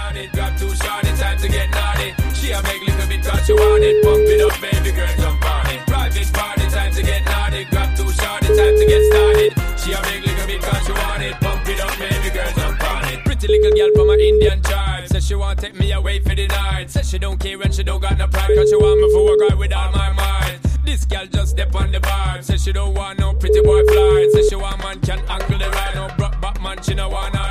on it. Grab too short, it's time to get naughty. She a make little bit cause she want it. Pump it up, baby girl, jump on it. Private party, time to get naughty. Grab too short, it's time to get started. She a make little bit cause she want it. Pump it up, baby girl, jump on it. Pretty little girl from an Indian tribe. Says she want take me away for the night. Says she don't care and she don't got no pride. Cause she want me for work right with all my mind. This girl just step on the bar. Says she don't want no pretty boy fly. Says she want man can angle the ride. No broke back man, she no want her